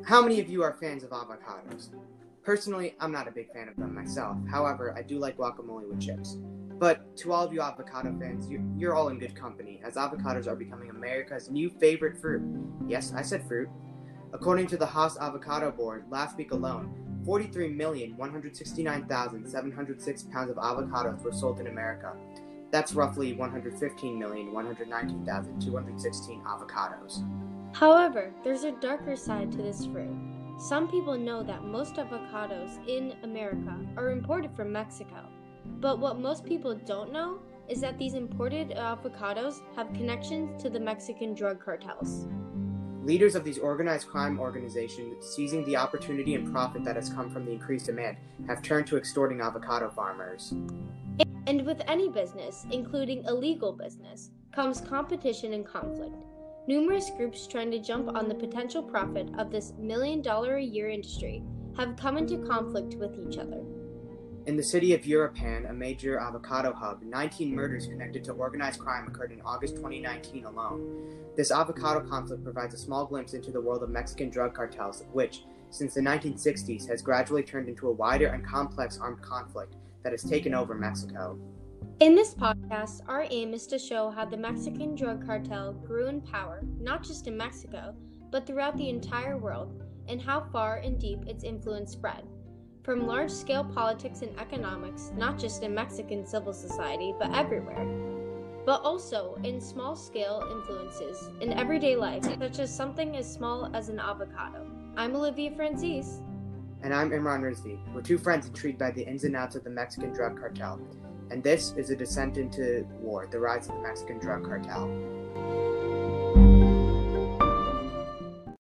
How many of you are fans of avocados? Personally, I'm not a big fan of them myself. However, I do like guacamole with chips. But to all of you avocado fans, you're all in good company, as avocados are becoming America's new favorite fruit. Yes, I said fruit. According to the Haas Avocado Board, last week alone, 43,169,706 pounds of avocados were sold in America. That's roughly 115,119,216 avocados. However, there's a darker side to this fruit. Some people know that most avocados in America are imported from Mexico. But what most people don't know is that these imported avocados have connections to the Mexican drug cartels. Leaders of these organized crime organizations, seizing the opportunity and profit that has come from the increased demand, have turned to extorting avocado farmers. And with any business, including illegal business, comes competition and conflict. Numerous groups trying to jump on the potential profit of this $1 million a year industry have come into conflict with each other. In the city of Uruapan, a major avocado hub, 19 murders connected to organized crime occurred in August 2019 alone. This avocado conflict provides a small glimpse into the world of Mexican drug cartels, which, since the 1960s, has gradually turned into a wider and complex armed conflict that has taken over Mexico. In this podcast, our aim is to show how the Mexican drug cartel grew in power, not just in Mexico, but throughout the entire world, and how far and deep its influence spread. From large-scale politics and economics, not just in Mexican civil society, but everywhere. But also in small-scale influences in everyday life, such as something as small as an avocado. I'm Olivia Francis. And I'm Imran Rizvi. We're two friends intrigued by the ins and outs of the Mexican drug cartel. And this is A Descent into War, the rise of the Mexican drug cartel.